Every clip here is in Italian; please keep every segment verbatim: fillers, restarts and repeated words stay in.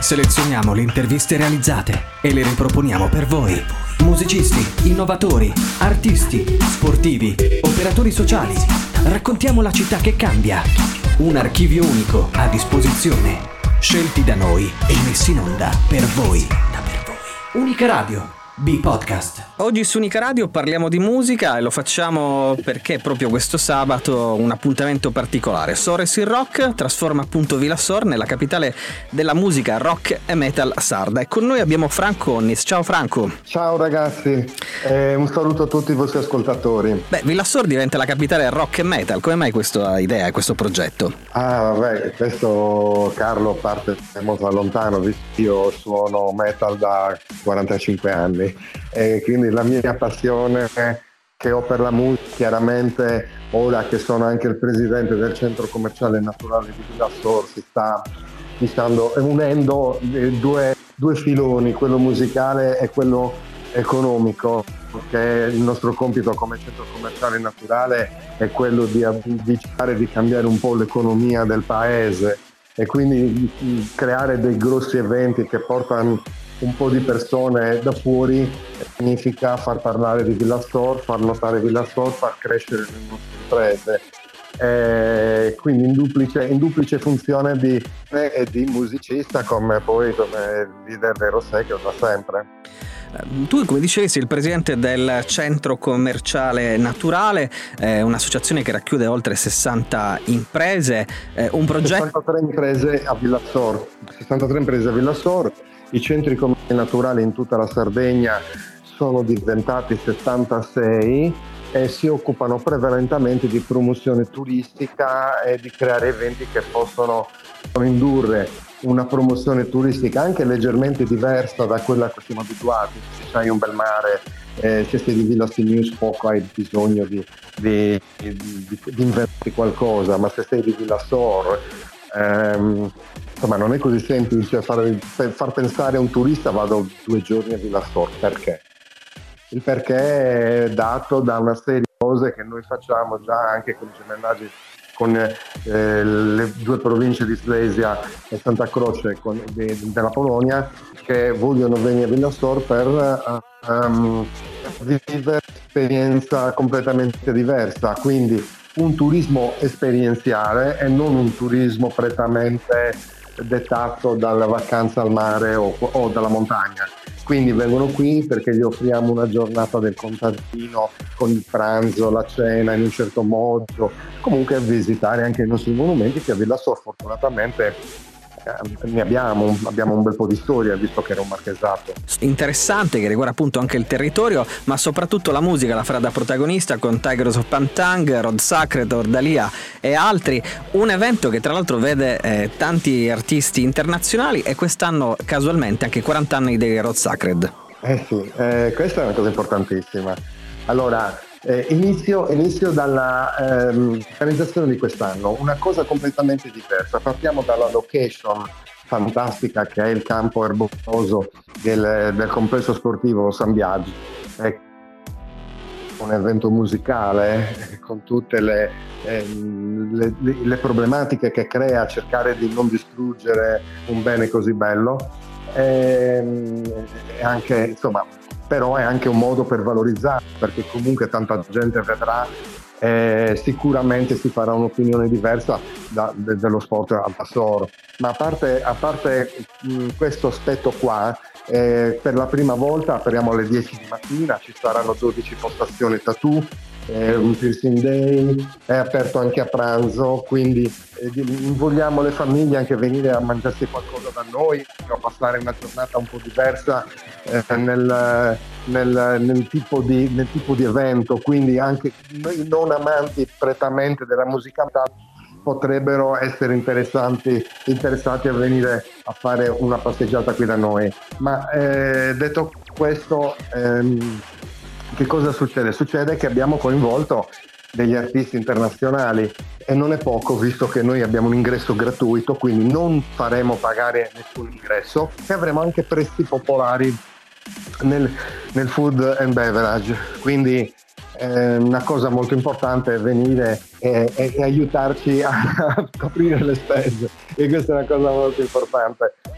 Selezioniamo le interviste realizzate e le riproponiamo per voi. Musicisti, innovatori, artisti, sportivi, operatori sociali. Raccontiamo la città che cambia. Un archivio unico a disposizione. Scelti da noi e messi in onda per voi. Unica Radio. B-Podcast. Oggi su Unica Radio parliamo di musica e lo facciamo perché proprio questo sabato un appuntamento particolare. Sores il Rock trasforma appunto Villa Sor nella capitale della musica rock e metal sarda, e con noi abbiamo Franco Onnis. Ciao Franco. Ciao ragazzi, eh, un saluto a tutti i vostri ascoltatori. Beh, Villa Sor diventa la capitale rock e metal, come mai questa idea, questo progetto? Ah vabbè, questo Carlo parte molto lontano, visto che io suono metal da quarantacinque anni. E quindi la mia passione che ho per la musica, chiaramente ora che sono anche il presidente del centro commerciale naturale di Villa Sor, si sta diciamo, unendo due, due filoni, quello musicale e quello economico, che è il nostro compito come centro commerciale naturale, è quello di avvicinare, di cambiare un po' l'economia del paese e quindi creare dei grossi eventi che portano un po' di persone da fuori. Significa far parlare di Villa Sor, far notare Villa Sor, far crescere le nostre imprese, e quindi in duplice, in duplice funzione di, eh, di musicista come poi come leader dei Rossecchio da sempre. Tu, come dicevi, sei il presidente del centro commerciale naturale, eh, un'associazione che racchiude oltre sessanta imprese, eh, un progetto... sessantatré imprese a Villa Sor, sessantatré imprese a Villa Sor. I centri commerciali naturali in tutta la Sardegna sono diventati settantasei e si occupano prevalentemente di promozione turistica e di creare eventi che possono indurre una promozione turistica anche leggermente diversa da quella che siamo abituati. Se hai un bel mare, eh, se sei di Villa Simius poco hai bisogno di, di, di, di, di inventare qualcosa, ma se sei di Villa Sor ehm, insomma non è così semplice far, far pensare a un turista vado due giorni a Villa Sor. Perché? Il perché è dato da una serie di cose che noi facciamo già anche con i gemellaggi con eh, le due province di Slesia e Santa Croce con, de, della Polonia, che vogliono venire a Villa Sor per uh, um, vivere un'esperienza completamente diversa, quindi un turismo esperienziale e non un turismo prettamente dettato dalla vacanza al mare o, o dalla montagna. Quindi vengono qui perché gli offriamo una giornata del contadino con il pranzo, la cena in un certo modo, comunque a visitare anche i nostri monumenti, che a Villa Sor fortunatamente eh, ne abbiamo, abbiamo un bel po' di storia, visto che era un marchesato. Interessante, che riguarda appunto anche il territorio, ma soprattutto la musica la farà da protagonista con Tigers of Pantang, Rod Sacred, Ordalia e altri. Un evento che tra l'altro vede eh, tanti artisti internazionali, e quest'anno casualmente anche quaranta anni dei Rod Sacred. Eh sì, eh, questa è una cosa importantissima. Allora, eh, inizio, inizio dalla ehm, organizzazione di quest'anno, una cosa completamente diversa. Partiamo dalla location fantastica che è il campo erboso del, del complesso sportivo San Biagio. È un evento musicale eh, con tutte le, eh, le, le problematiche che crea cercare di non distruggere un bene così bello. E, e anche, insomma, però è anche un modo per valorizzare, perché comunque tanta gente vedrà e sicuramente si farà un'opinione diversa da, de, dello sport a Sor. Ma a parte, a parte mh, questo aspetto qua, eh, per la prima volta apriamo alle dieci di mattina, ci saranno dodici postazioni tattoo, eh, un piercing day, è aperto anche a pranzo, quindi eh, invogliamo le famiglie anche a venire a mangiarsi qualcosa da noi, a passare una giornata un po' diversa eh, nel, nel, nel, tipo di, nel tipo di evento, quindi anche noi non amanti prettamente della musica potrebbero essere interessanti, interessati a venire a fare una passeggiata qui da noi. Ma eh, detto questo, ehm, che cosa succede? Succede che abbiamo coinvolto degli artisti internazionali e non è poco, visto che noi abbiamo un ingresso gratuito, quindi non faremo pagare nessun ingresso, e avremo anche prezzi popolari nel, nel food and beverage, quindi eh, una cosa molto importante è venire e, e, e aiutarci a, a coprire le spese, e questa è una cosa molto importante.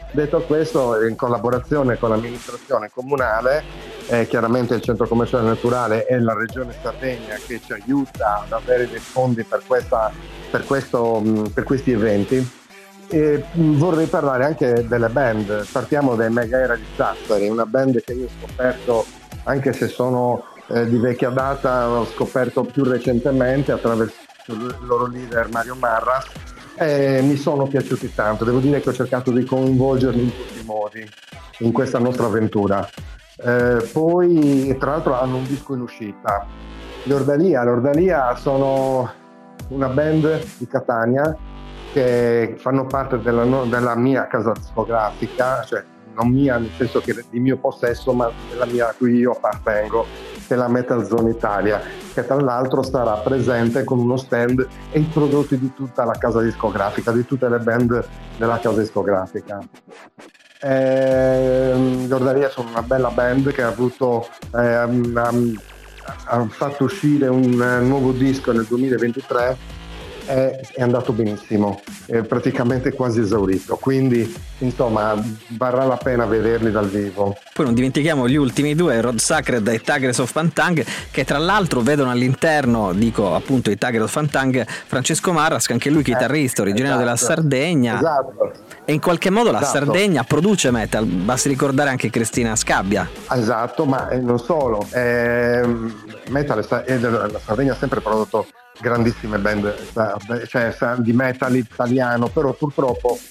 Detto questo, in collaborazione con l'amministrazione comunale, eh, chiaramente il centro commerciale naturale e la regione Sardegna che ci aiuta ad avere dei fondi per, questa, per, questo, per questi eventi, e vorrei parlare anche delle band. Partiamo dai Mega Era di Sassari, una band che io ho scoperto, anche se sono eh, di vecchia data, ho scoperto più recentemente attraverso il loro leader Mario Marras, e mi sono piaciuti tanto. Devo dire che ho cercato di coinvolgerli in tutti i modi in questa nostra avventura. Eh, poi tra l'altro hanno un disco in uscita, l'Ordalia. L'Ordalia sono una band di Catania che fanno parte della, della mia casa discografica, cioè non mia nel senso che di mio possesso, ma della mia a cui io appartengo, che è la Metal Zone Italia, che tra l'altro sarà presente con uno stand e i prodotti di tutta la casa discografica, di tutte le band della casa discografica. Eh, L'Ordalia sono una bella band che ha avuto eh, ha, ha fatto uscire un nuovo disco nel duemilaventitré. È, è andato benissimo, è praticamente quasi esaurito, quindi insomma varrà la pena vederli dal vivo. Poi non dimentichiamo gli ultimi due, Rod Sacred e Tigers of Pantang, che tra l'altro vedono all'interno, dico appunto i Tigers of Pantang, Francesco Marras, che anche lui chitarrista, originario esatto, della Sardegna. Esatto. E in qualche modo la esatto. Sardegna produce metal, basti ricordare anche Cristina Scabbia. Esatto, ma non solo, eh, metal è, la Sardegna ha sempre prodotto grandissime band, cioè di metal italiano, però purtroppo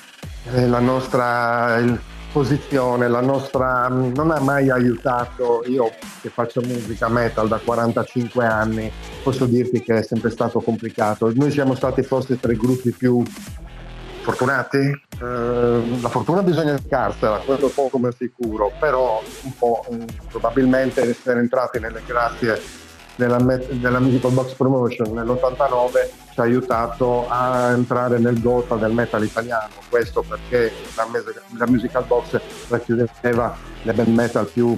eh, la nostra il, posizione, la nostra non ha mai aiutato. Io che faccio musica metal da quarantacinque anni posso dirti che è sempre stato complicato. Noi siamo stati forse tra i gruppi più fortunati, eh, la fortuna bisogna cercarsela, quello è poco ma sicuro, però un po' eh, probabilmente essere entrati nelle grazie della, della Musical Box Promotion nell'ottantanove ci ha aiutato a entrare nel gota del metal italiano. Questo perché la, la Musical Box racchiudeva le band metal più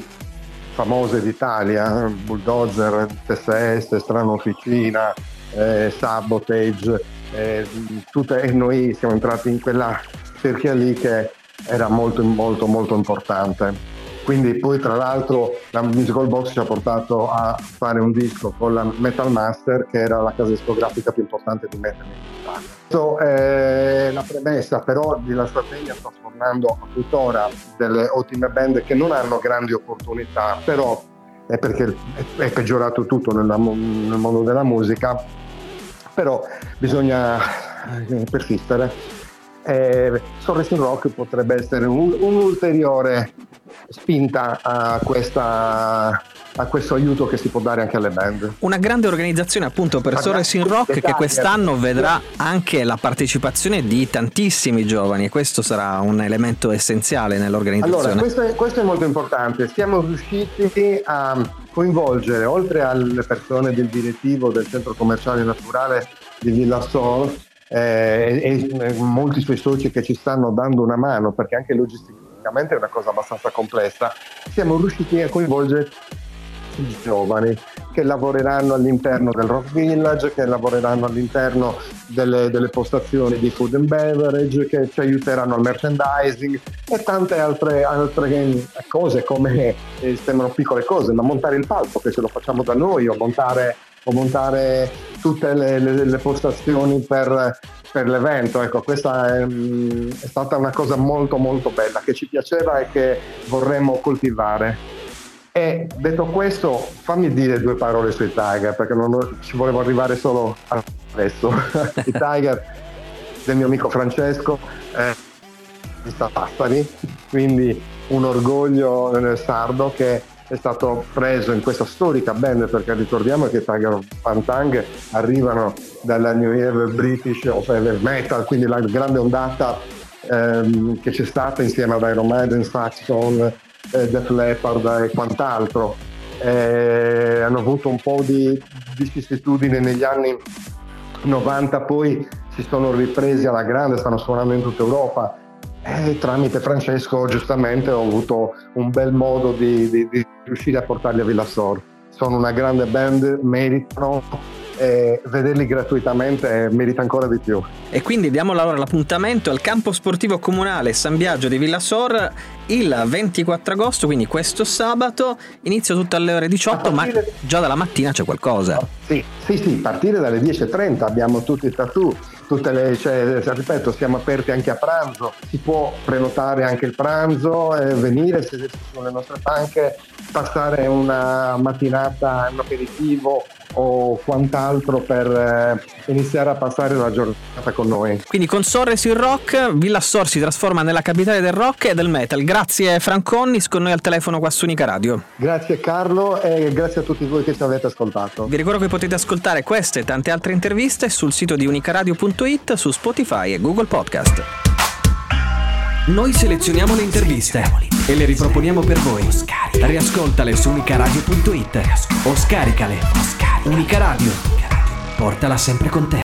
famose d'Italia, Bulldozer, T S S, Strana Officina, eh, Sabotage, eh, tutte, e noi siamo entrati in quella cerchia lì che era molto molto molto importante. Quindi poi tra l'altro la Musical Box ci ha portato a fare un disco con la Metal Master, che era la casa discografica più importante di metal in Italia. Questo è la premessa, però di La Sardegna sta formando tuttora delle ottime band che non hanno grandi opportunità, però è perché è peggiorato tutto nel, nel mondo della musica, però bisogna persistere. Eh, Soul Racing Rock potrebbe essere un, un'ulteriore spinta a, questa, a questo aiuto che si può dare anche alle band. Una grande organizzazione appunto per Soul Racing Rock, che quest'anno vedrà anche la partecipazione di tantissimi giovani, e questo sarà un elemento essenziale nell'organizzazione. Allora, questo è, questo è molto importante. Siamo riusciti a coinvolgere, oltre alle persone del direttivo del centro commerciale naturale di Villa Sol, Eh, e, e molti suoi soci che ci stanno dando una mano, perché anche logisticamente è una cosa abbastanza complessa. Siamo riusciti a coinvolgere i giovani che lavoreranno all'interno del Rock Village, che lavoreranno all'interno delle, delle postazioni di food and beverage, che ci aiuteranno al merchandising e tante altre, altre cose, come eh, sembrano piccole cose, ma montare il palco, che se lo facciamo da noi, o montare o montare tutte le, le, le postazioni per, per l'evento. Ecco, questa è, è stata una cosa molto molto bella che ci piaceva e che vorremmo coltivare. E detto questo, fammi dire due parole sui Tiger, perché non ci volevo arrivare solo adesso. I Tiger del mio amico Francesco eh, di Sassari, quindi un orgoglio nel sardo che è stato preso in questa storica band, perché ricordiamo che Tiger of Pantang arrivano dalla New Wave British of Heavy Metal, quindi la grande ondata ehm, che c'è stata insieme ad Iron Maiden, Saxon, eh, Def Leppard e quant'altro. Eh, hanno avuto un po' di vicissitudine negli anni novanta, poi si sono ripresi alla grande, stanno suonando in tutta Europa. E tramite Francesco giustamente ho avuto un bel modo di, di, di riuscire a portarli a Villa Sor. Sono una grande band, meritano, e vederli gratuitamente merita ancora di più. E quindi diamo allora l'appuntamento al campo sportivo comunale San Biagio di Villasor il ventiquattro agosto, quindi questo sabato, inizio tutto alle ore diciotto, ma già dalla mattina c'è qualcosa. Sì, sì, sì, partire dalle dieci e trenta abbiamo tutti i tattoo, tutte le, cioè, ripeto, siamo aperti anche a pranzo, si può prenotare anche il pranzo, eh, venire, sedersi sulle nostre panche, passare una mattinata, un aperitivo o quant'altro per eh, iniziare a passare la giornata con noi. Quindi con Sorresi il rock, Villasor si trasforma nella capitale del rock e del metal. Grazie Franconnis, con noi al telefono qua su Unica Radio. Grazie Carlo e grazie a tutti voi che ci avete ascoltato. Vi ricordo che potete ascoltare queste e tante altre interviste sul sito di unicaradio punto it, su Spotify e Google Podcast. Noi selezioniamo le interviste e le riproponiamo per voi. Riascoltale su unicaradio punto it o scaricale. Unica Radio, portala sempre con te.